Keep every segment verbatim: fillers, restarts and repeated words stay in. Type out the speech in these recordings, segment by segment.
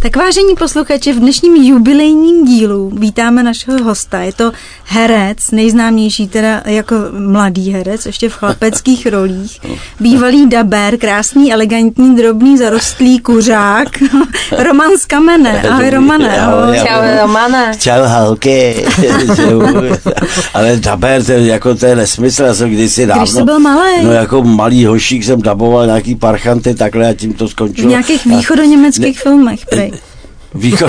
Tak vážení posluchači, v dnešním jubilejním dílu vítáme našeho hosta. Je to herec, nejznámější teda jako mladý herec, ještě v chlapeckých rolích. Bývalý dabér, krásný, elegantní, drobný, zarostlý kuřák. Roman z Kamene. Ahoj Romane. Ahoj. Čau Romane. Čau holky. Ale dabér, to je, jako, to je nesmysl. Já jsem kdysi dávno... Když jsi byl malý. No jako malý hošík jsem daboval nějaký parchanty takhle a tím to skončilo. V nějakých východoněmeckých a... filmech, prej. Východ...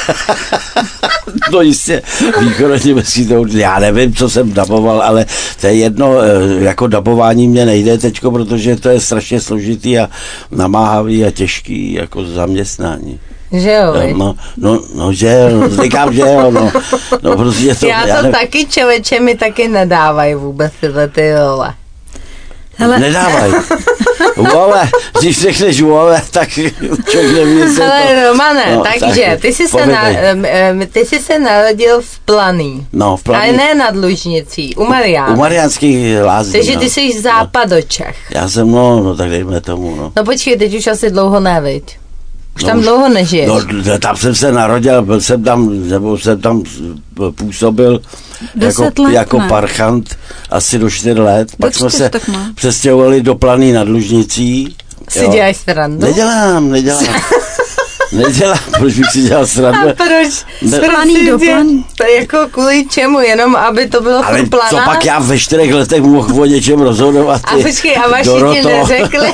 no jistě, východoněmecký to... Já nevím, co jsem daboval, ale to je jedno, jako dabování mě nejde teďko, protože to je strašně složitý a namáhavý a těžký jako zaměstnání. Že jo, no, no, no, že jo, říkám, že jo, no, no prostě to... Já to já ne... taky člověče mi taky nedávají vůbec tyhle ty role. Hele. Nedávaj. Vole, když řekneš vole, tak člověk neví, co Hele, to... Romane, no, takže tak, ty, jsi se na, ty jsi se narodil v Planý. No, v Planý. Ale ne nad Lužnicí, u Mariánů. U Mariánských lázní. Takže no. ty jsi západočech. No. Já jsem, no, no, tak dejme tomu, no. No počkej, teď už asi dlouho neviď. Už no, tam už, dlouho nežiješ. No, tam jsem se narodil, byl jsem tam, nebo jsem tam působil jako, let, jako parchant asi do čtyř let. Do Pak jsme se má. přestěhovali do Planý nad Lužnicí. Si děláš srandu? Nedělám, nedělám. Nedělám, proč bych si dělal srandu? A proč? Ne, Planý do Planý. Jako kvůli čemu? Jenom aby to bylo ale furt Planá? co pak já ve čtyřech letech mohl o něčem rozhodovat? A počkej, a vaši ti neřekli?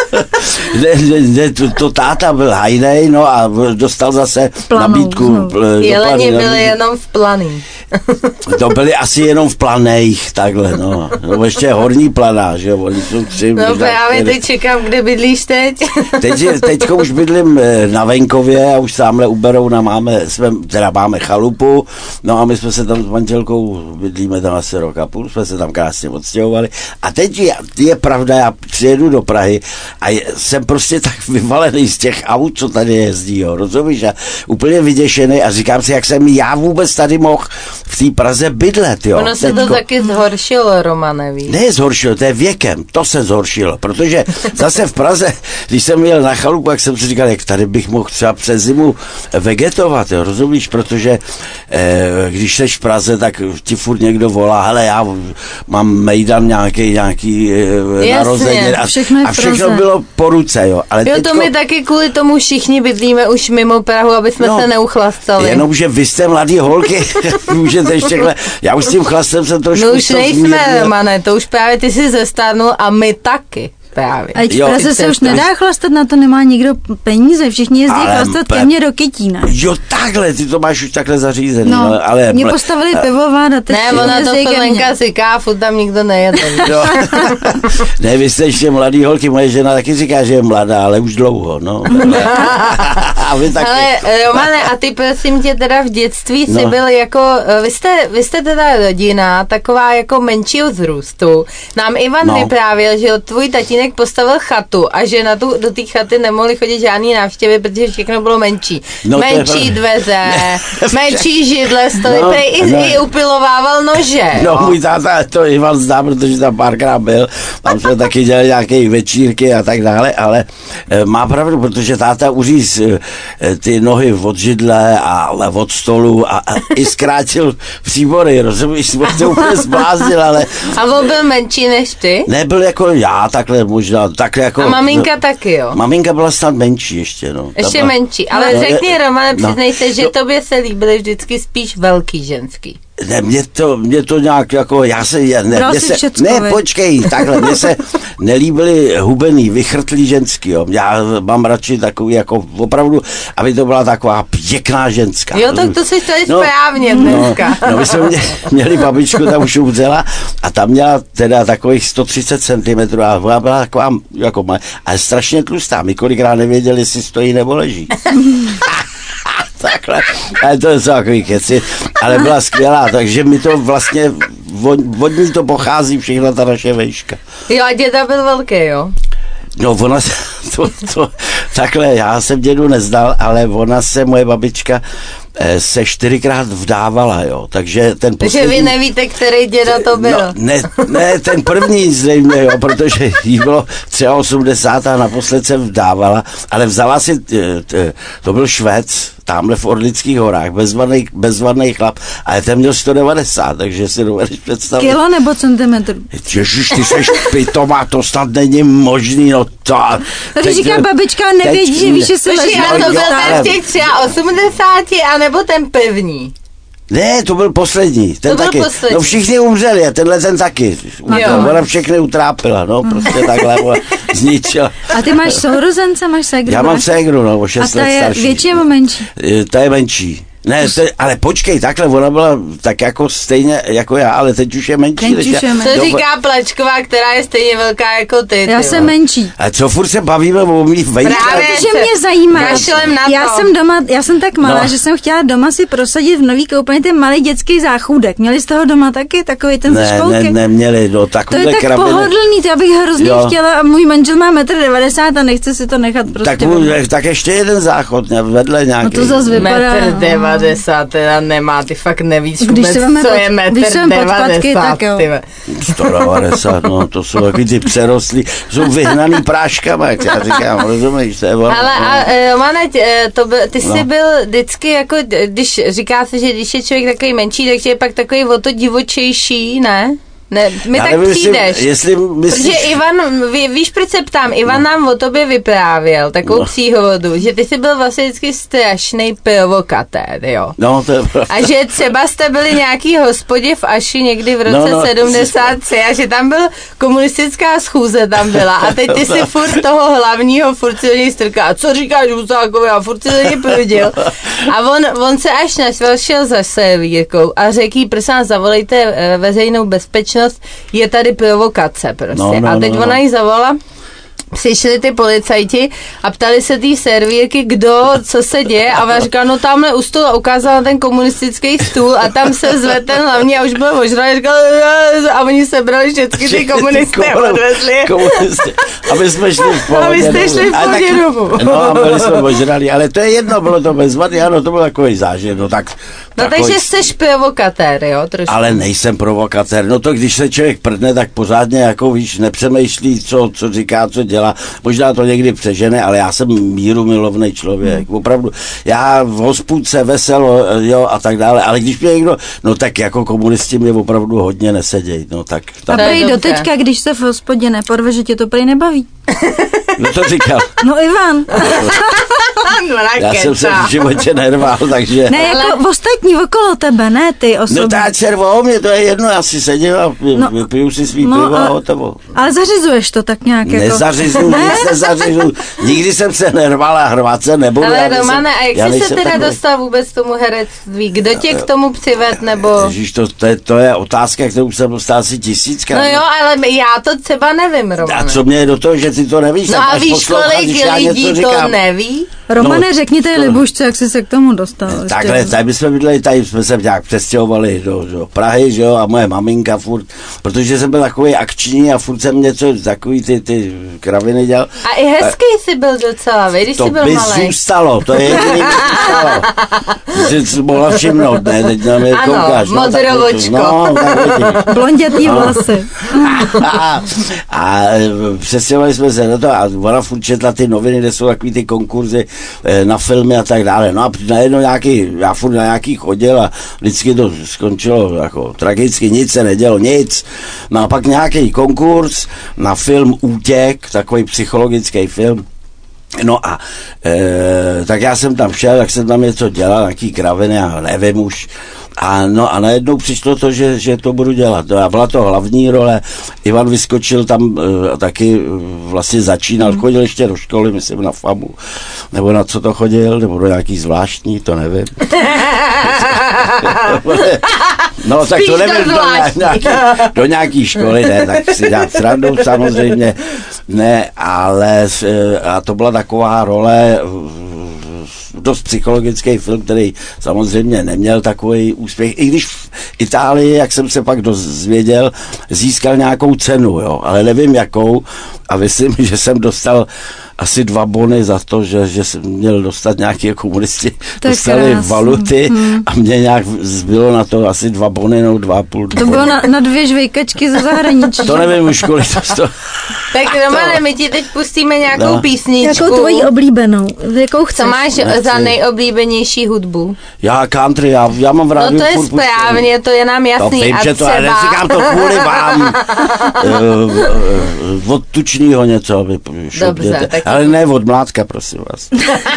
ne, ne, ne, to, to táta byl hajnej, no a dostal zase Planou, nabídku. No. Jeleni byli jenom v Planý. To byli asi jenom v Planejch, takhle, no. No ještě Horní Planá, že jo, oni jsou tři. No právě teď čekám, kde bydlíš teď. teď teďko už bydlím na venkově a už tamhle u Berouna máme, jsme, teda máme chalupu, no a my jsme se tam s manželkou, bydlíme tam asi rok a půl, jsme se tam krásně odstěhovali a teď je, je pravda, já přijedu do Prahy a je, jsem prostě tak vyvalený z těch aut, co tady jezdí, jo, rozumíš, a úplně vyděšený a říkám si, jak jsem já vůbec tady mohl v té Praze bydlet, jo. Ono se teďko. To taky zhoršilo, Romane, víš? Ne zhoršilo, to je věkem, to se zhoršilo, protože zase v Praze, když jsem jel na chalupu, jak jsem si říkal, jak tady bych mohl třeba přes zimu vegetovat, jo, rozumíš, protože eh, když jsi v Praze, tak ti furt někdo volá, hele, já mám mejdan nějaký, nějaký eh, narozeniny a všechno, a všechno bylo po ruce, jo. Ale jo, teďko, to my taky kvůli tomu všichni bydlíme už mimo Prahu, aby jsme no, se neuchlastali. Jenomže vy jste mladý holky, můžete ještě, já už s tím chlastem jsem trošku... No už nejsme, Romane, to už právě ty jsi zestárnul a my taky. Právě. A v Praze se už nedá chlastat, na to nemá nikdo peníze, všichni jezdí ale chlastat pe... ke mně do Kytína. Jo, takhle, ty to máš už takhle zařízený. No, ale, ale mě postavili pivovar a teď... Ne, ona to Felenka říká, furt tam nikdo nejede. Ne, vy jste ještě mladý holky, moje žena taky říká, že je mladá, ale už dlouho, no. A vy taky. Ale Romane, a ty prosím tě teda v dětství no. jsi byl jako, vy jste, vy jste teda rodina, taková jako menšího vzrůstu. Nám Ivan no. vyprávěl, že tvůj tatínek postavil chatu a že na tu, do té chaty nemohli chodit žádný návštěvy, protože všechno bylo menší. No, menší dveře, menší židle, stoly, no, prej no. i upilovával nože. No, no můj táta to Ivan zná, protože tam párkrát byl, tam jsme taky dělali nějaké večírky a tak dále, ale e, má pravdu, protože táta uříz e, ty nohy od židle a od stolu a, a i zkrátil příbory, rozumíš, jsme to úplně zbláznil, ale... A on byl menší než ty? Nebyl jako já, takhle možná, takhle jako... A maminka no, taky, jo? Maminka byla snad menší ještě, no. Ještě byla, menší, ale no, řekni, Romane, no, přiznej se, že no, tobě se líbily vždycky spíš velký ženský. Ne, mě to, mě to nějak jako, já se, ne, mě se, ne, počkej, takhle, mně se nelíbily hubený, vychrtlý ženský, jo. Já mám radši takový, jako opravdu, aby to byla taková pěkná ženská. Jo, tak to jsi tady no, správně dneska. No, no my jsme mě, měli babičku, tam už umřela a tam měla teda takových sto třicet centimetrů a ona byla taková, jako má, ale strašně tlustá, my kolikrát nevěděli, jestli stojí nebo leží. Takhle, ale to je takový keci, ale byla skvělá, takže mi to vlastně, od, od ní to pochází všechna ta naše vejška. Jo, a děda byl velký, jo? No ona se, to, to, takhle, já jsem dědu neznal, ale ona se, moje babička, se čtyřikrát vdávala, jo, takže ten poslední... Takže vy nevíte, který děda to byl. No, ne, ne, ten první zřejmě, jo, protože jí bylo třeba osmdesát a naposled se vdávala, ale vzala si, to byl Švéd, tamhle v Orlických horách, bezvadnej, bezvadnej chlap, ale ten měl sto devadesát, takže si dovedeš představit. Kilo nebo centimetr? Ježiš, ty seš pitomá, to snad není možný, no to... Když říká babička, nevědí, že víš, že se leží. A to byl ten v těch třeba osmdesáti, anebo ten pevný? Ne, to byl poslední, ten to taky. Poslední. No všichni umřeli a tenhle ten taky. Ona všechny utrápila, no, prostě takhle zničila. A ty máš sourozence, máš ségru? Já mám ségru, no, o šest let starší. A ta je větší nebo menší? Ta je menší. Ne, to, ale počkej, takhle, ona byla tak jako stejně jako já, ale teď už je menší. Teď už je menší. To říká Plačková, která je stejně velká jako ty. Já ty jsem menší. A co furt se bavíme o mých vejkách? Právě, že mě zajímá. Já to. jsem doma, já jsem tak malá, no. že jsem chtěla doma si prosadit v nový koupelně ten malý dětský záchůdek. Měli z toho doma taky takový ten ne, školky? Ne, neměli, no to je tak krabiny. Pohodlný, to já bych hrozně jo. chtěla a můj manžel má metr devadesát a nechce si to nechat prostě. Tak, mu, tak ještě jeden záchod vedle nějaký. No to zase vypadá. metr devadesát nemá, ty fakt nevíš když vůbec, co pod, je metr devadesát. sto devadesát, no, to jsou takový ty přerostlí, jsou vyhnaný práškama, jak já říkám, rozumíš, to je ono. Ale a, Romane, to byl, ty jsi no. byl vždycky jako, když říká se, že když je člověk takový menší, takže je pak takový o to divočejší, ne? Ne, mi já tak nevím, přijdeš. Jestli, jestli myslíš... Protože Ivan, ví, víš, proč se ptám, Ivan no. nám o tobě vyprávěl takovou no. příhodu, že ty jsi byl vlastně vždycky strašný provokatér, jo. No, to je pravda. A že třeba jste byli nějaký hospodě v Aši někdy v roce no, no, sedmdesát tři a že tam byl komunistická schůze tam byla a teď ty si furt toho hlavního furt si do něj strká. A co říkáš Husákovi? A furt si do něj prudil. A on, on se až našel, šel za servírkou a řekl jí, prosím vás, zavolejte veřejnou bezpečnost, je tady provokace prostě. No, no, a teď no, no. ona jí zavolala, přišli ty policajti a ptali se té servírky, kdo, co se děje a ona říkala, no tamhle u stolu ukázala ten komunistický stůl a tam se zvedl ten hlavní a už byl ožralý a říkal, a oni sebrali všechny ty komunisty a odvezli. Komunisty. A my jsme šli v pohodě. A vy jste šli v pohodě domů. No a byli jsme ožralí, ale to je jedno, bylo to bezvadný, ano, to byl takový zážitek, no tak. No takový... takže jsi provokatér, jo, trošku. Ale nejsem provokatér, no to když se člověk prdne, tak pořádně jako víš, nepřemýšlí, co, co říká, co dělá. Možná to někdy přežene, ale já jsem míru milovný člověk. Hmm. Opravdu. Já v hospůdce, veselo, jo, a tak dále. Ale když mě někdo, no tak jako komunisti mě opravdu hodně nesedějí. No tak. A prý doteďka, když se v hospodě neporve, že tě to prý nebaví. No to říkal. No Ivan. Já jsem se v životě nerval, takže... Ne, jako ostatní okolo tebe, ne ty osobně. No tá červo, mě to je jedno, já si sedím a no, vypiju si svý no, pivo a hotovo. Ale zařizuješ to tak nějak jako... Nezařizuju, nic nezařizuju. Nikdy jsem se nerval a hrvat se nebudu. Ale Romane, a jak jsi se teda takový... dostal vůbec k tomu herectví? Kdo tě k tomu přived, nebo... Ježíš, to, to, je, to je otázka, kterou jsem dostal asi tisíckrát. No jo, ale já to třeba nevím, Romane. A co mě je do toho, že ty to nevíš? No a víš, kolik lidí to neví? Romane, no, řekni té Libušce, jak jsi se k tomu dostal. Takhle, tady my jsme bydleli, tady jsme se nějak přestěhovali do, do Prahy, že jo, a moje maminka furt, protože jsem byl takový akční a furt jsem něco, takový ty, ty kraviny dělal. A i hezký a, jsi byl docela, víš, když jsi byl malej. To by zůstalo, to je jediný, zůstalo. Ty jsi mohla všimnout, ne, teď na mě ano, koukáš. Ano, modrovočko. No, blondětý no. vlasy. a, a přestěhovali jsme se do toho a ona furt četla ty noviny, kde jsou takový ty konkurzy na filmy a tak dále. No a najednou nějaký, já furt na nějaký chodil a vždycky to skončilo jako tragicky, nic se nedělo, nic. No a pak nějaký konkurs na film Útěk, takový psychologický film. No a e, tak já jsem tam šel, tak jsem tam něco dělal, nějaký kraviny a nevím už. A no a najednou přišlo to, že, že to budu dělat. No a byla to hlavní role. Ivan vyskočil tam e, taky vlastně začínal, chodil ještě do školy, myslím na FAMu, nebo na co to chodil, nebo do nějaký zvláštní, to nevím. No tak to nevím, do nějaký, do nějaký školy, ne, tak si dát srandu samozřejmě, ne, ale a to byla taková role, dost psychologický film, který samozřejmě neměl takový úspěch, i když v Itálii, jak jsem se pak dozvěděl, získal nějakou cenu, jo, ale nevím jakou a myslím, že jsem dostal asi dva bony za to, že, že jsem měl dostat nějaké komunisti, to dostali valuty hmm. a mě nějak zbylo na to asi dva bony, no dva a půl. To bylo na, na dvě žvejkačky ze zahraničí. To nevím už kolik to to. Tak Romane, my ti teď pustíme nějakou no. písničku. Jakou tvojí oblíbenou? Jakou chceš? Co máš Nechci. za nejoblíbenější hudbu? Já country, já, já mám v rádiu. No to je správně, pustím. To je nám jasný. To vím, a že třeba... to, neříkám to kvůli vám. uh, od tučního něco. Dobře, tak... Ale ne od mládka, prosím vás.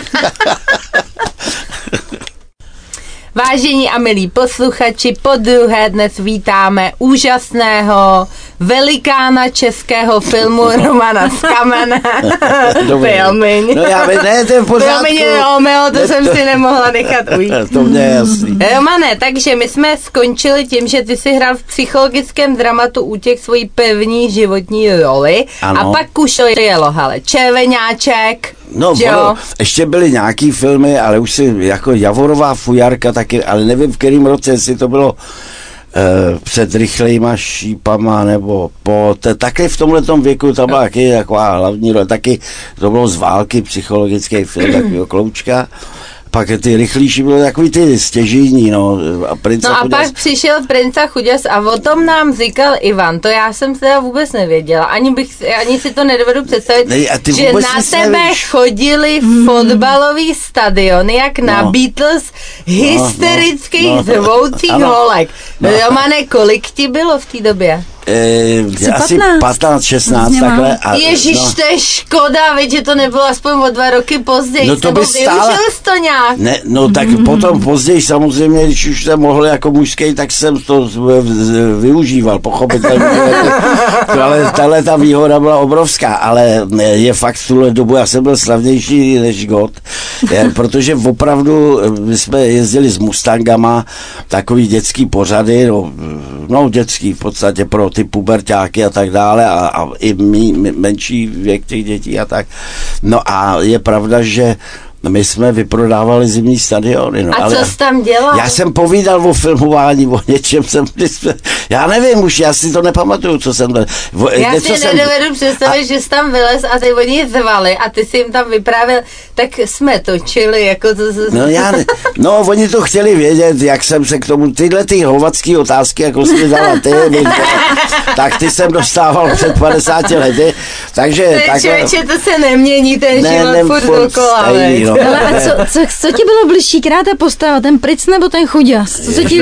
Vážení a milí posluchači, podruhé dnes vítáme úžasného velikána českého filmu Romana z Kamene. Filmiň. No já ne, to je v pořádku. Filmiň Romeo, to ne, jsem to... si nemohla nechat ujít. To mě je jasný. Romane, takže my jsme skončili tím, že ty si hrál v psychologickém dramatu Útěk svojí první životní roli. Ano. A pak už to jelo, hele, Červeňáček. No, ono, ještě byly nějaký filmy, ale už si jako Javorová fujarka taky, ale nevím v kterém roce, jestli to bylo e, před rychlejma šípama, nebo po, te, taky v tomhletom věku, to byla taky taková hlavní role, taky to bylo z války, psychologický film, takovýho Kloučka. Pak ty rychlejší byly takový ty stěžejní, no. A princ no a Chuděs. Pak přišel princ a Chuděs a o tom nám říkal Ivan, to já jsem teda vůbec nevěděla, ani bych, ani si to nedovedu představit, ne, že na tebe nevíš. Chodili mm. fotbalový stadiony, jak no. na Beatles, hysterických no, no, zvoucích no. holek. No. Romane, kolik ti bylo v té době? E, asi patnáct, šestnáct takhle. A, Ježiš, no. to je škoda, víš, že to nebylo aspoň o dva roky později. No to by stále... Využil jsi to nějak? Ne, no tak mm. potom později samozřejmě, když už jsem mohl jako mužský, tak jsem to využíval, pochopitelně. Ale tahle ta výhoda byla obrovská, ale je fakt v tuhle dobu, já jsem byl slavnější než God, je, protože opravdu my jsme jezdili s Mustangama, takový dětský pořady, no, no dětský v podstatě pro ty puberťáky a tak dále a, a i mý, mý, menší věk těch dětí a tak. No a je pravda, že my jsme vyprodávali zimní stadiony. No, a ale co jsi tam dělal? Já jsem povídal o filmování, o něčem jsem... Já nevím už, já si to nepamatuju, co jsem... O, já si jsem, nedovedu představit, a, že jsi tam vylez a ty oni zvali a ty si jim tam vyprávěl, tak jsme točili, jako to... No já ne, no oni to chtěli vědět, jak jsem se k tomu... Tyhle ty hovacký otázky, jako jsi dala ty, tak ty jsem dostával před padesáti lety, takže... Tak, člověče, to se nemění, ten ne, život ne, furt dokola, stejný, no. Ale a co, co, co ti bylo bližší, která ta postava, ten Pric nebo ten Chuděs? Co se ti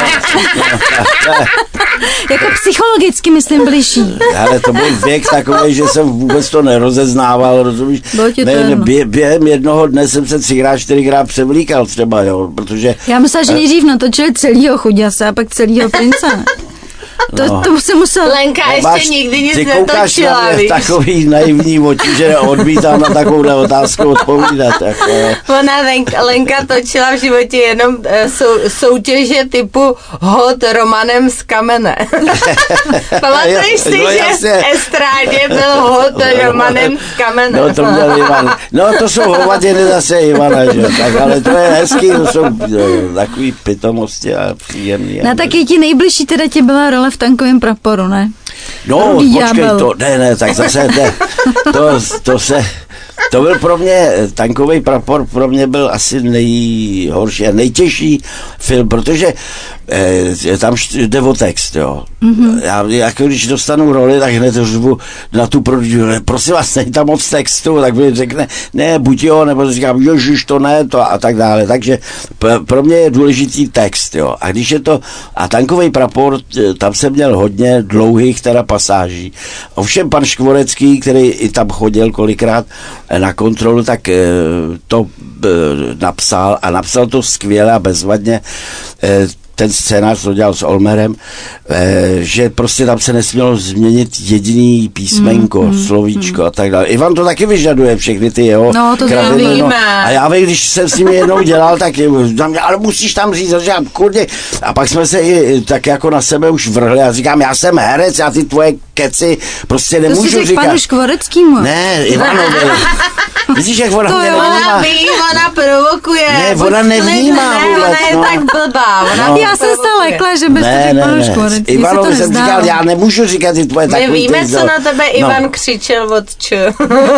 jako psychologicky myslím bližší. Ale to byl věk takový, že jsem vůbec to nerozeznával, rozumíš? Ne, bě, během jednoho dne jsem se třikrát, čtyřikrát převlíkal třeba, jo, protože... Já myslela, že nejdřív natočili celýho Chuděse a pak celýho Prince. To, no. to se musel... Lenka no, ještě máš, nikdy nic netočila, víš. Takový naivní oči, že odmítám na takovou otázku odpovídat. Jako. Ona Lenka, Lenka točila v životě jenom uh, sou, soutěže typu hod Romanem z Kamene. Pamatuješ si, no, že v estrádě byl hod no, Romanem z Kamene. No to měl Ivan. No to jsou hovadiny zase Ivana, že? Tak, ale to je hezký, to jsou no, takový pitomosti a příjemný. No taky ti nejbližší teda ti byla role v Tankovém praporu, ne? No, Rudý počkej, to, ne, ne, tak zase, ne, to, to se, to byl pro mě, Tankový prapor pro mě byl asi nejhorší a nejtěžší film, protože eh, tam jde o text, jo. Mm-hmm. Já, jako když dostanu roli, tak hned řvu na tu produkturu, prosím vás, není tam moc textu, tak mi řekne, ne, buď jo, nebo říkám, ježiš, to ne, to a tak dále. Takže p- pro mě je důležitý text, jo. A když je to, a Tankový prapor, tam jsem měl hodně dlouhých teda pasáží. Ovšem pan Škvorecký, který i tam chodil kolikrát na kontrolu, tak to napsal a napsal to skvěle a bezvadně. Ten scénář to dělal s Olmerem, že prostě tam se nesmělo změnit jediný písmenko, mm, slovíčko mm. a tak dále. Ivan to taky vyžaduje, všechny ty jeho no, to kraviny. No. A já vím, když jsem s ním jednou dělal, tak ale musíš tam říct, že kurde. A pak jsme se i tak jako na sebe už vrhli a říkám, já jsem herec a ty tvoje keci prostě nemůžu říkat. To si říkat. Panu Škvoreckýmu. Ne, Ivanovi. Vidíš, jak ona to mě nevnímá. Ona ví, ona provokuje. Ne, ona nevnímá ne, vůbec. Ona je no. tak blbá. Ona no. Já jsem se lekla, že byste ne, řekl panu ne, Škvorecký. Ivanovi jsem říkal, já nemůžu říkat ty tvoje takový. My víme, co na tebe no. Ivan křičel od č.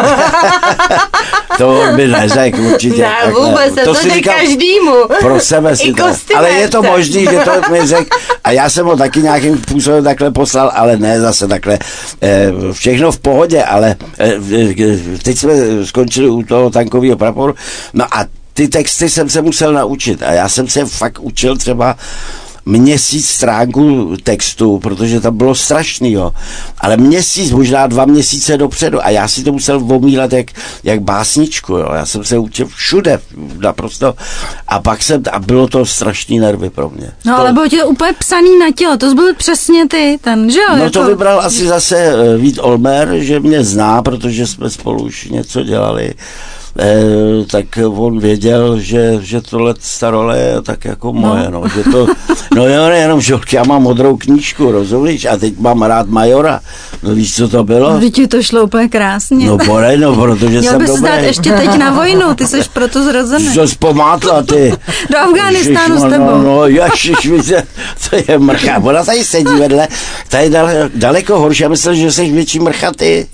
To by neřekl určitě. Ne, vůbec, to, to si říkal každému. Pro sebe si to. Ale je to možný, že to mi řekl. A já jsem ho taky nějakým způsobem takhle poslal, ale ne zase takhle. Všechno v pohodě, ale teď jsme skončili u toho tankového praporu. No a ty texty jsem se musel naučit. A já jsem se fakt učil třeba měsíc stránku textu, protože to bylo strašný, jo. Ale měsíc, možná dva měsíce dopředu a já si to musel omílat jak, jak básničku, jo. Já jsem se učil všude, naprosto. A pak jsem, a bylo to strašný nervy pro mě. No to, ale bylo ti to úplně psaný na tělo, to byl přesně ty, ten, že jo? No jako... to vybral asi zase Vít Olmer, že mě zná, protože jsme spolu už něco dělali. Eh, tak on věděl, že, že tohle ta role je tak jako moje, no, no že to, no jo, nejenom žolky, já mám modrou knížku, rozumíš, a teď mám rád Majora, no víš, co to bylo? No, ti to šlo úplně krásně. No, borej, no, protože Měl jsem by dobrý. Měl bys ještě teď na vojnu, ty jsi proto zrozený. Co jsi pomátla, ty? Do Afghánistánu s tebou. No, no, jašiš, víte, to je mrcha, ona tady sedí vedle, tady dale, daleko horší, já myslím, že jsi větší mrcha, ty.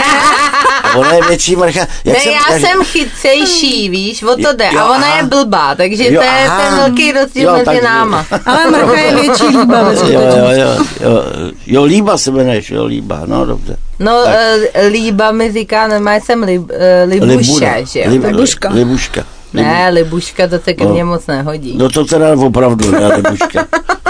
Ona je větší mrcha. Jak ne, jsem, já jak... jsem chytřejší, víš, o to jde. Jo, a ona aha. je blbá, takže jo, to je aha. ten velký rozdíl mezi tak... náma. Ale mrcha je větší líba. Jo, jo, jo, jo, jo, líba se jmenuješ, jo, líba, no dobře. No, uh, líba mi říká, normálně jsem lib, uh, libuše, že jo? Lib, libuška. Libuška. Ne, libuška, to se ke mně no. moc nehodí. No to teda opravdu, ne, libuška.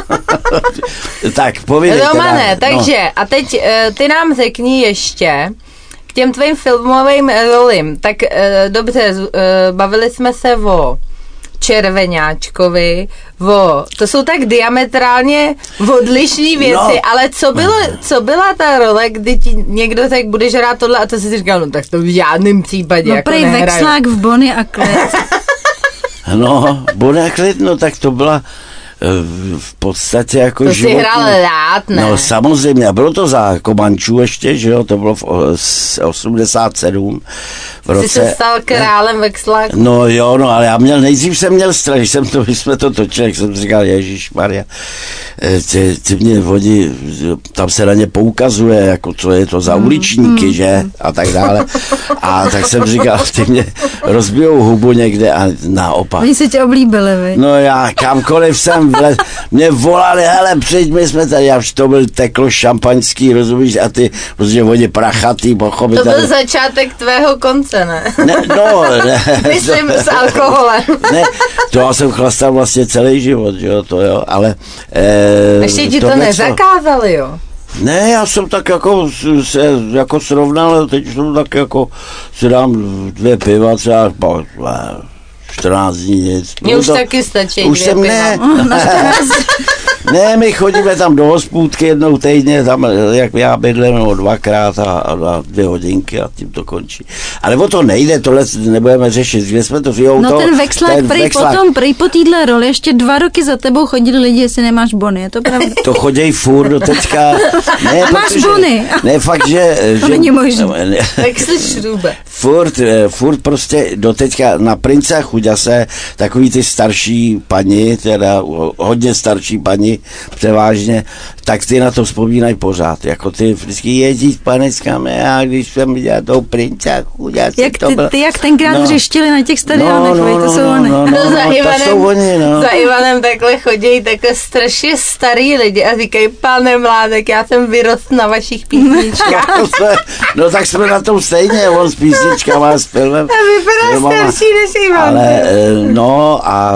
Tak, povídej. Romane, teda, takže, no. a teď uh, ty nám řekni ještě, k těm tvým filmovým rolím, tak uh, dobře, uh, bavili jsme se o Červeňáčkovi, o, to jsou tak diametrálně odlišný věci, no. ale co, bylo, co byla ta role, kdy ti někdo řekl, budeš hrát tohle a to si říkal, no tak to v žádném případě no, jako prej nehraju. Vexlák v Bonnie a Clyde. No, Bonnie a Clyde, no tak to byla v podstatě jako to životní. To si hrál rád, ne? No samozřejmě, a bylo to za Komančů ještě, že jo, to bylo v osmdesát sedm. V roce, jsi se stal králem Vexláku. No jo, no, ale já měl, nejdřív jsem měl strach, když jsem to, když jsme to točili, jsem říkal, ježišmarja, ty, ty mě vodí, tam se na ně poukazuje, jako co je to za uličníky, mm, že, a tak dále. A tak jsem říkal, ty mě rozbijou hubu někde a naopak. Oni se tě oblíbili, vy. No já kamkoliv jsem vlez, mě volali, hele, přijď, my jsme tady, já už to byl teklo šampaňský, rozumíš, a ty, protože oni prachatý, pochopitelně. To byl začátek tvého konce, ne? Ne, no, ne. Myslím s alkoholem. Ne, to já jsem chlastal vlastně celý život, jo, to jo, ale... E, Ještě ti to nezakázali, jo? Ne, já jsem tak jako se jako srovnal, teď jsem tak jako si dám dvě piva, třeba čtrnáct dní nic. Mně už to, taky stačí už dvě jsem, piva. Ne, ne, ne, my chodíme tam do hospůdky jednou týdně, tam jak já bydlím, no, dvakrát a, a dvě hodinky a tím to končí. Ale o to nejde, tohle nebudeme řešit, kde jsme to jo, no to, ten Vexlák, ten prej vexlák. Potom, prej po týhle roli, ještě dva roky za tebou chodili lidi, jestli nemáš bony, je to pravda? To choděj furt do teďka. Ne, a máš bony. Ne, fakt, že... To že není možné. Tak jsi šrube. Furt, furt prostě do teďka na Prince a Chuďase takový ty starší paní, teda hodně starší paní převážně, tak ty na to vzpomínají pořád. Jako ty vždycky jezdí s panečkami a když jsem viděl toho Prince a Chuďase, jak to ty, bylo... ty jak tenkrát no. vřeštili na těch stadionech, no, no, to no, jsou no, oni. No, no, no, za, no, Ivanem, to jsou oni, no. za Ivanem takhle chodí takhle strašně starý lidi a říkají, pane Mládek, já jsem vyrost na vašich písničkách. no, no tak jsme na tom stejně, on s písničkama a s filmem. A vypadá starší než Ivan. Ale no a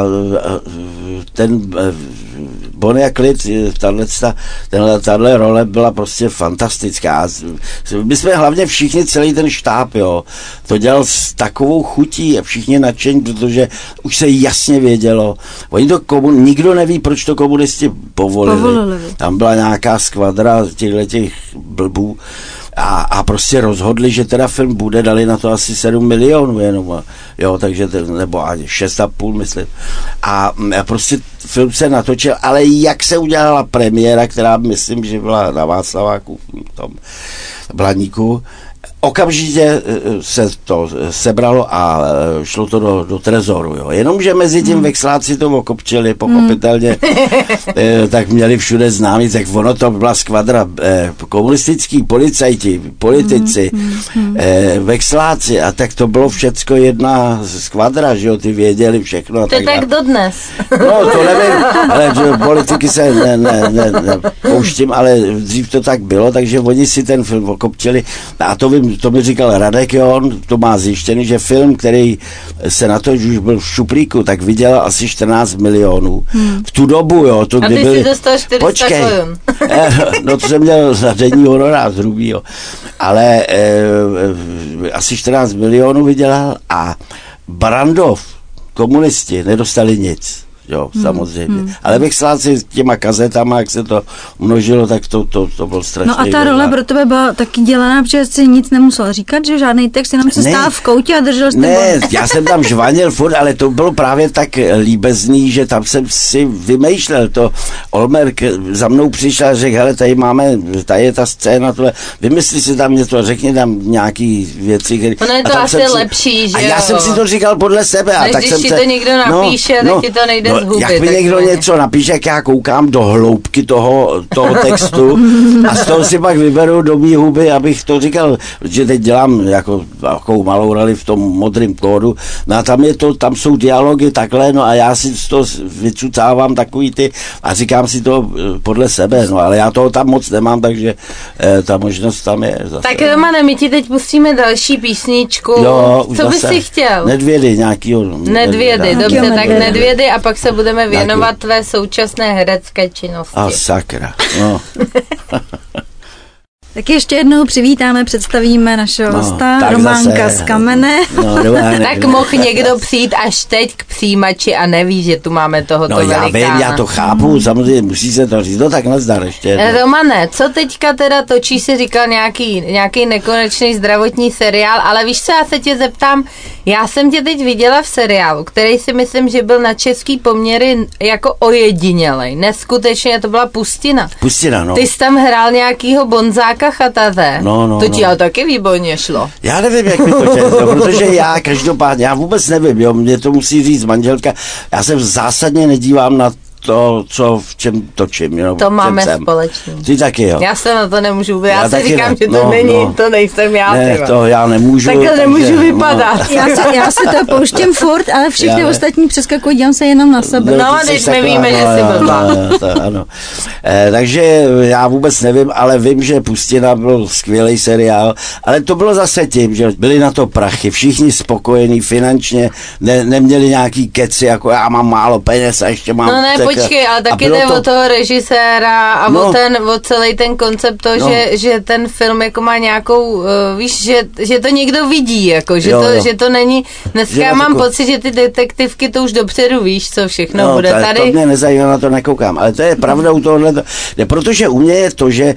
ten Bonnie a Clyde, tahle, tahle role byla prostě fantastická. My jsme hlavně všichni, celý ten štáb, jo, to dělal s takovou chutí a všichni nadšení, protože už se jasně vědělo. Oni to komun, nikdo neví, proč to komunisti povolili. povolili. Tam byla nějaká skvadra těchto těch blbů A, a prostě rozhodli, že teda film bude, dali na to asi sedm milionů jenom, jo, takže, nebo ani šest a půl, myslím. A, a prostě film se natočil, ale jak se udělala premiéra, která myslím, že byla na Václaváku, v tom Blaníku, okamžitě se to sebralo a šlo to do, do trezoru. Jo. Jenomže mezi tím hmm. vexláci to okopčili, pochopitelně, hmm. tak měli všude známí, tak ono to byla skvadra komunistický policajti, politici, hmm. Hmm. vexláci a tak to bylo všecko jedna skvadra, že jo, ty věděli všechno. To je tak, tak dodnes. No, to nevím, ale politiky se ne, ne, ne, ne pouštím, ale dřív to tak bylo, takže oni si ten film okopčili a to vím, to mi říkal Radek, jo, on to má zjištěný, že film, který se na to už byl v šuplíku, tak vydělal asi čtrnáct milionů. Hmm. V tu dobu, jo. To, a ty byli... si dostal čtyři sta korun. No to jsem měl za denní honorář druhý, jo. Ale eh, asi čtrnáct milionů vydělal a Barandov, komunisti, nedostali nic. Jo, hmm, samozřejmě. Hmm. Ale vexláci s těma kazetama, jak se to množilo, tak to, to, to byl strašný. No a ta role pro tebe byla taky dělaná, protože jsi nic nemusel říkat, že žádný text, jenom se stál v koutě a držel jsi Ne, bod. Já jsem tam žvanil furt, ale to bylo právě tak líbezný, že tam jsem si vymýšlel to. Olmer za mnou přišel a řekl, hele, tady máme, tady je ta scéna, tohle, vymysli si tam něco, řekni tam nějaký věci. Který... Ono je to asi si... lepší, že A já jo. jsem si to říkal podle sebe. Než a tak když jsem ti se... to někdo napíše, no, tak ti to nejde no, z huby. Jak mi někdo takhle. něco napíše, jak já koukám do hloubky toho, toho textu a z toho si pak vyberu do mý huby, abych to říkal, že teď dělám jako takovou malou roli v tom modrým kódu, no a tam je to, tam jsou dialogy takhle, no a já si z toho vycucávám takový ty a říkám si to podle sebe, no ale já toho tam moc nemám, takže eh, ta možnost tam je. Zase. Tak Romane, my ti teď pustíme další písničku. Jo, co bys si chtěl? Nedvědy nějakýho. Nedvědy, dobře, tak nedvědy. nedvědy a pak se budeme věnovat tvé současné herecké činnosti. A no. No. Tak ještě jednou přivítáme, představíme našeho no, hosta, Románka zase. Z Kamene. No, tak mohl někdo přijít až teď k přijímači a neví, že tu máme tohoto velikána. No já vím, já to chápu, samozřejmě musí se to říct, no tak nazdar ještě jednou. Romane, co teďka teda točí, si říkal nějaký, nějaký nekonečný zdravotní seriál, ale víš co, já se tě zeptám, já jsem tě teď viděla v seriálu, který si myslím, že byl na český poměry jako ojedinělej. Neskutečně, to byla Pustina. Pustina, no. Ty jsi tam hrál nějakýho bonzáka Chataze. No, no, to ti no. ale taky výborně šlo. Já nevím, jak mi to često, protože já každopádně, já vůbec nevím, jo, mě to musí říct manželka, já se zásadně nedívám na to, co v čem točím. Jo, to máme společně. Ty taky, jo. Já se na to nemůžu, já, já si říkám, ne. že to no, není, no. to nejsem já. Ne, tyva. to já nemůžu. Takhle takže, nemůžu vypadat. No. Já, se, já se to pouštím furt, ale všichni ostatní přeskakují, dělám se jenom na sebe. No, teď my víme, no, že jsi blbá. Ano. Eh, takže já vůbec nevím, ale vím, že Pustina byl skvělý seriál, ale to bylo zase tím, že byli na to prachy, všichni spokojení finančně, ne, neměli nějaký keci, jako já mám málo peněz a ještě mám... No ne, tak, počkej, ale taky jde to... o toho režiséra a no. o, ten, o celý ten koncept to, no. že, že ten film jako má nějakou, uh, víš, že, že to někdo vidí, jako, že, jo, to, jo. že to není, dneska že já mám takovou... pocit, že ty detektivky to už dopředu víš, co všechno no, bude tady. tady. To mě nezajímá, na to nekoukám, ale to je pravda u tohohle, protože u mě je to, že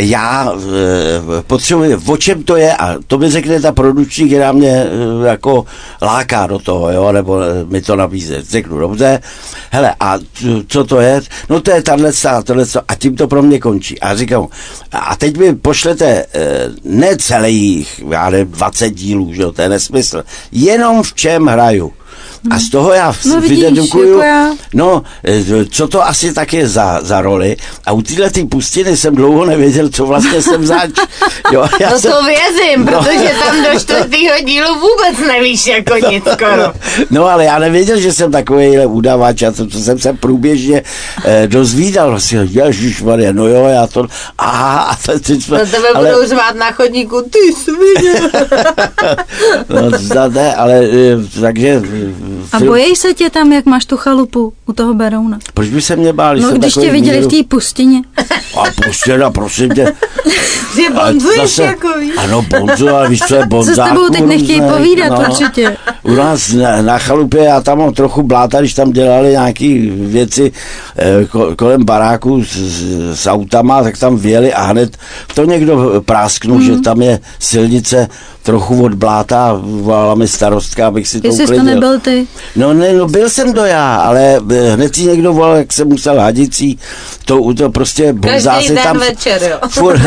já uh, potřebuji, o čem to je a to mi řekne ta produkční, která mě uh, jako láká do toho, jo, nebo uh, mi to nabízí, řeknu, dobře, hele, a co to je? No to je tahle tohle a tím to pro mě končí. A říkám, a teď mi pošlete ne celých, já nevím, dvacet dílů, že jo, to je nesmysl, jenom v čem hraju. A z toho já no, vydedukuju, no, co to asi tak je za, za roli. A u téhle tý Pustiny jsem dlouho nevěděl, co vlastně jsem zač. Jo, já no jsem, to věřím, no. protože tam do čtvrtýho dílu vůbec nevíš jako nic skoro. No, no ale já nevěděl, že jsem takovýhle udavač a to, co jsem se průběžně eh, dozvídal. Vlastně, ježišmarja, no jo, já to... Aha, a to, teď jsme... No tebe ale... budou řvát na chodníku, ty svině. No, znáte, ale takže A bojí se tě tam, jak máš tu chalupu u toho Berouna? Proč by se mě báli? No, když tě viděli míru... v té pustině. A pustina, prosím tě. Že bonzuješ jako víš. Ano, bonzu, ale víš, co je bonzáku. Co s tebou teď nechtějí povídat, no, určitě. U nás na, na chalupě, já tam mám trochu bláta, když tam dělali nějaké věci eh, kolem baráku s, s autama, tak tam vjeli a hned to někdo prásknul, mm. že tam je silnice trochu od bláta, volala mi starostka, abych si to uklidil. Jestli to nebyl ty? No, ne, no byl jsem to já, ale hned si někdo volal, jak jsem musel hadicí, to, to prostě bonzáci tam... večer, jo. Furt,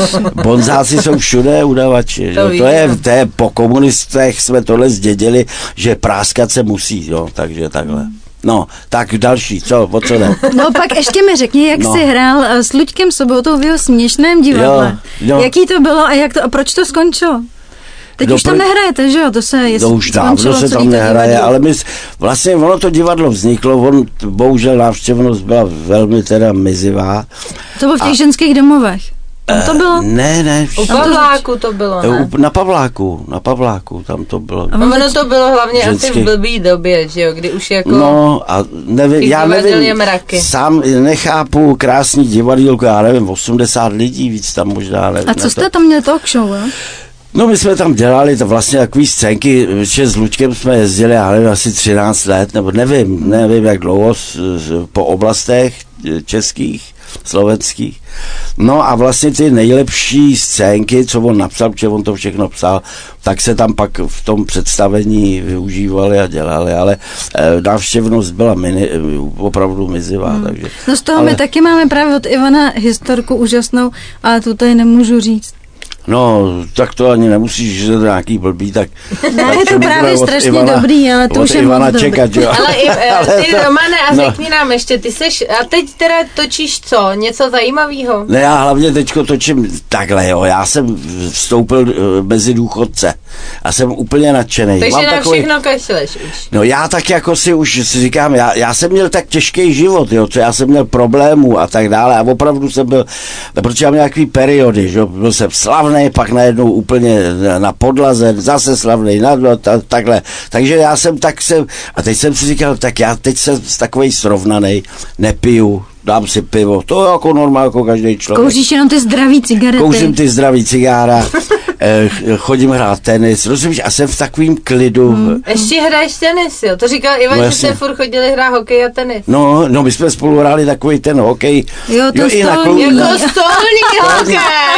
bonzáci jsou všude udavači, to, to, je, to je po komunistech jsme tohle zdědili, že práskat se musí, jo, takže takhle. No, tak další, co, o co jde? No pak ještě mi řekni, jak no. jsi hrál s Luďkem Sobotou v jeho směšném divadle. Jo, jo. Jaký to bylo a, jak to, a proč to skončilo? Teď no, už tam nehrajete, že jo? To se no už dávno se tam nehraje, ale my, vlastně ono to divadlo vzniklo, on, bohužel návštěvnost byla velmi teda mizivá. To bylo v těch a, ženských domovech? Tam to bylo? Ne, ne. U Pavláku to bylo, ne? Na Pavláku, na Pavláku, tam to bylo. A ono to bylo hlavně ženský... asi v blbý době, že jo, kdy už jako... No a nevím, já nevím, sám nechápu krásný divadýlko, já nevím, osmdesát lidí víc tam možná. Nevím, a co jste tam měli talk show, jo? No my jsme tam dělali to vlastně takový scénky, že s Luďkem jsme jezdili, já nevím, asi třináct let, nebo nevím, nevím jak dlouho, po oblastech českých, slovenských. No a vlastně ty nejlepší scénky, co on napsal, protože on to všechno psal, tak se tam pak v tom představení využívali a dělali, ale e, návštěvnost byla mini, opravdu mizivá. Hmm. Takže, no z toho ale... my taky máme právě od Ivana historku úžasnou, ale tu tady nemůžu říct. No, tak to ani nemusíš, že to je nějaký blbý, tak... Ne, je to právě strašně Ivana, dobrý, ale to už je Ivana moc čekat, dobrý. Jo. Ale, i, ale ty, to... Romane, a no. řekni nám ještě, ty seš, a teď teda točíš co? Něco zajímavého? Ne, já hlavně teďko točím takhle, jo, já jsem vstoupil uh, mezi důchodce a jsem úplně nadšenej. Takže Mám na takový... všechno kašleš už. No já tak jako si už si říkám, já, já jsem měl tak těžký život, jo, co já jsem měl problémů a tak dále a opravdu jsem byl, protože já měl nějaký periody, že byl jsem slavný, pak najednou úplně na podlaze, zase slavný, na, ta, takhle. Takže já jsem tak se, a teď jsem si říkal, tak já teď jsem takovej srovnanej, nepiju, dám si pivo, to je jako normál, jako každý člověk. Kouříš jenom ty zdraví cigarety. Kouřím ty zdraví cigára, chodím hrát tenis, rozumíš, a jsem v takovým klidu. Hmm. Ještě hraješ tenis, jo? To říkal Ivan, no, že jste furt chodili hrát hokej a tenis. No, no, my jsme spolu hráli takový ten hokej. Jo, to jo, stolní. Jako stolní hokej.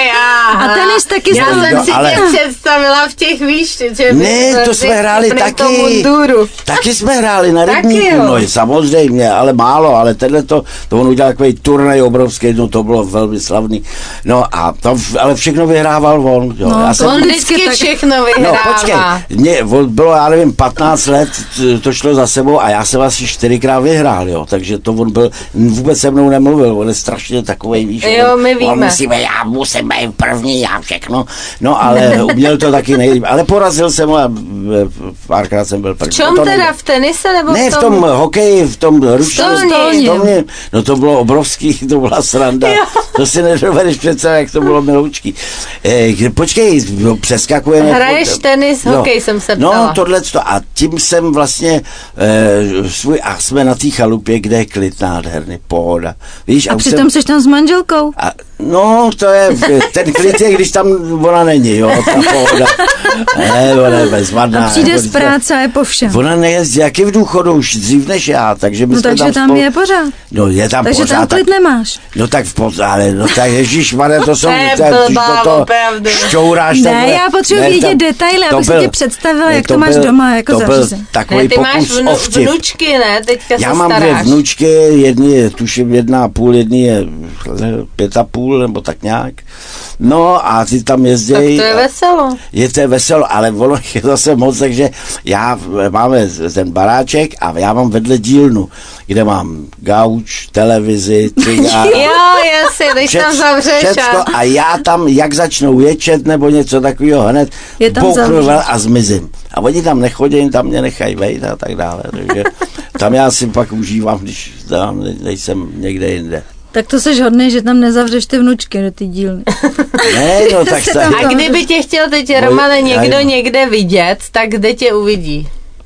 A tenis taky Já stolní. jsem si ale... tě představila v těch, víš, že... Ne, to jsme hráli taky. Taky jsme hráli na rybníku, no samozřejmě, ale málo, ale tenhle to, to on udělal takový turnaj obrovský, no to bylo velmi slavný. No a to, ale všechno vyhrával on, jo. No, Já jsem on vždycky tak... všechno vyhrává. No počkej, mě, bylo, já nevím, patnáct let, to šlo za sebou a já jsem asi čtyřikrát vyhrál, jo, takže to on byl, vůbec se mnou nemluvil, on je strašně takovej, víš, jo, my víme. On musíme, já musím být první, já všechno, no ale uměl to taky nejlíp, ale porazil jsem a párkrát jsem byl první. V čem teda, v tenise nebo ne, v tom? Ne, v tom hokeji, v tom ručním, no to bylo obrovský, to byla sranda, jo. To si nedovedeš představit, jak to bylo miloučký. E, počkej, přeskakujeme. Hraješ tenis, no, hokej jsem se ptala. No, tohleto. A tím jsem vlastně e, svůj, a jsme na té chalupě, kde je klid nádherný, pohoda. Víš, a, a přitom jsem, jsi tam s manželkou. A, no, to je, ten klid je, když tam ona není, jo, ta pohoda. Ne, ona je bezvadná. A přijde z práce a je po všem. Ona nejezdí, jak je v důchodu, už dřív než já, takže my no, jsme takže tam tam spolu... je pořád. No, je tam takže pořád. Takže tam klid tak... nemáš. No tak v pořád, no tak ježišmarja, to jsou... Blbá, to šťouráš. Ne, takhle, já potřebuji ne, vědět detaily, abych si tě představila, jak to, to máš byl, doma jako zařízen. Ne, ty máš vnu, vnučky, ne? Teďka já se mám staráš. dvě vnučky, jedny je, tuším, jedna a půl, jedny je pět a půl, nebo tak nějak. No a ty tam jezdějí. Tak to je veselo. Je to veselo, ale ono je zase moc, takže já máme ten baráček a já mám vedle dílnu, kde mám gauč, televizi, cigára. Jo, jasně, když Všec, tam zavřeš. Všecko, a já tam, jak začnou ječet nebo něco takového, hned bouknu a zmizím. A oni tam nechodí, tam mě nechají vejít a tak dále. Takže tam já si pak užívám, když tam nejsem někde jinde. Tak to seš hodnej, že tam nezavřeš ty vnučky do ty dílny. Ne, no tak se... A kdyby tě chtěl teď, Romane, někdo někde vidět, tak kde tě uvidí?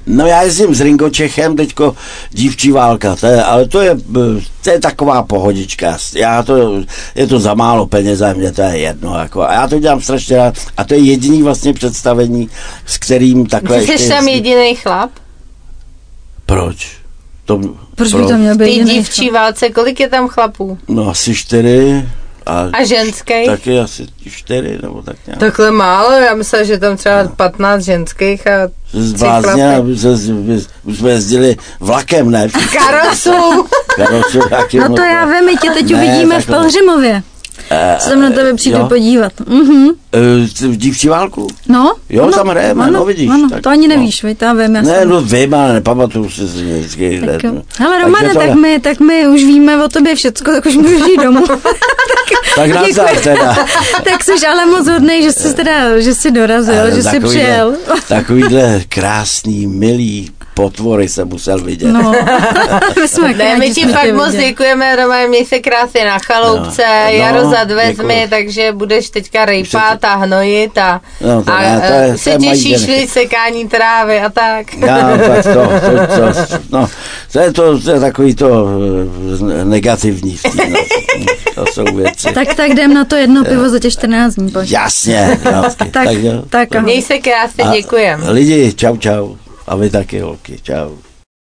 No já jezdím s Ringočechem, teďko dívčí válka, to je, ale to je, to je taková pohodička. Já to, je to za málo peněz a mě to je jedno. Jako, a já to dělám strašně rád. A to je jediný vlastně představení, s kterým takhle... Ty jsi tam jediný chlap? Proč? To, proč by tam měl být jediný dívčí chlap? Válce, kolik je tam chlapů? No asi čtyři. A, a ženských? Taky asi čtyři, nebo tak nějak. Takhle málo, já myslím, že tam třeba no. patnáct ženských a Zblázně, už jsme jezdili vlakem, ne? Karosu. Karosu no to já vím, my tě teď ne, uvidíme v Pelhřimově. Co tam na tebe přijdu jo. podívat. Uh-huh. V dívčí válku? No. Jo, ano, tam hrajeme, ano, no vidíš. Ano, tak, to ani nevíš, no. vy, to já vím. Já ne, jsem... no vím, ale nepamatuju si vždycky. Tak, no. Hele Romane, tak my, tak my už víme o tobě všecko, tak už můžeš jít domů. tak tak nazdar teda. tak jsi ale moc hodnej, že jsi teda, že jsi dorazil, ale že jsi přijel. Takovýhle krásný, milý potvory jsem musel vidět. No. my jsme ne, my ti fakt moc děkujeme, Romane, měj se krásně na chaloupce, no, Jaro no, zadvezmi, takže budeš teďka rejpat a hnojit a, no, to, a ne, to je, se těšíš-li sekání trávy a tak. No, tak to, to, to, no, to, je to, to je takový to negativní v tím, no, to jsou věci. Tak tak jdem na to jedno pivo za těch čtrnáct dní, pojď. Jasně, tak, tak, tak, měj se krásně, děkujem. Lidi, čau, čau. A vy taky, holky. Čau.